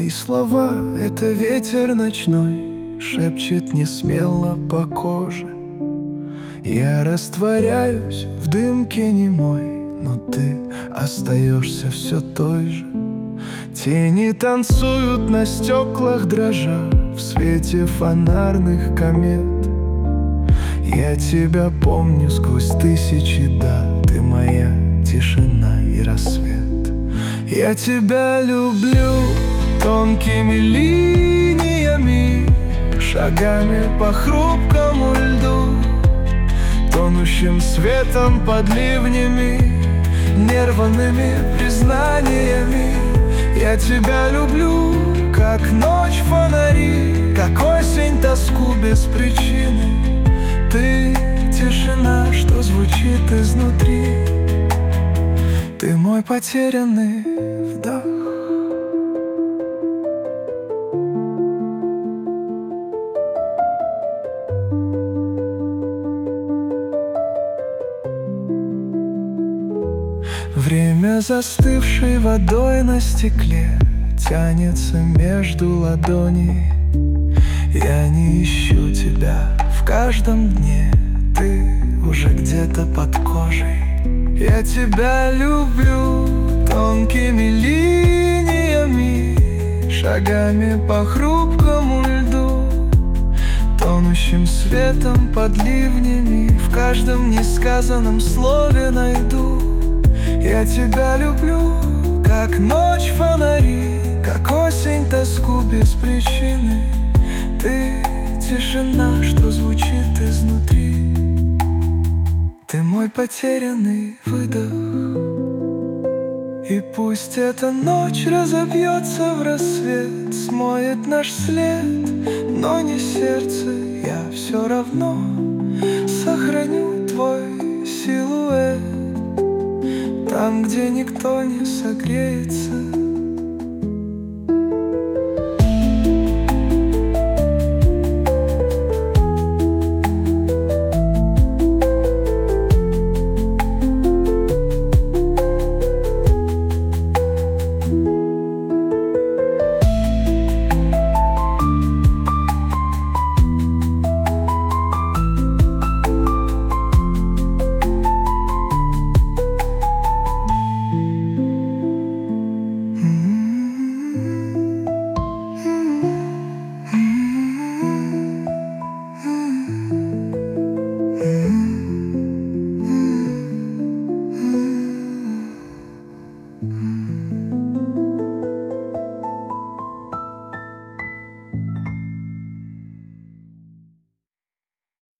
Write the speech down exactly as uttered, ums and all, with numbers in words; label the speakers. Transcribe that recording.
Speaker 1: Мои слова — это ветер ночной, шепчет несмело по коже. Я растворяюсь в дымке немой, но ты остаешься все той же. Тени танцуют на стеклах дрожа в свете фонарных комет. Я тебя помню сквозь тысячи дат, ты моя тишина и рассвет. Я тебя люблю тонкими линиями, шагами по хрупкому льду, тонущим светом под ливнями, нервными признаниями. Я тебя люблю, как ночь фонари, как осень тоску без причины. Ты тишина, что звучит изнутри. Ты мой потерянный вдох. Время застывшей водой на стекле тянется между ладоней. Я не ищу тебя в каждом дне, ты уже где-то под кожей. Я тебя люблю тонкими линиями, шагами по хрупкому льду, тонущим светом под ливнями. В каждом несказанном слове найду. Я тебя люблю, как ночь фонари, как осень тоску без причины. Ты тишина, что звучит изнутри. Ты мой потерянный выдох. И пусть эта ночь разобьется в рассвет, смоет наш след, но не сердце. Я все равно сохраню твой силуэт там, где никто не согреется.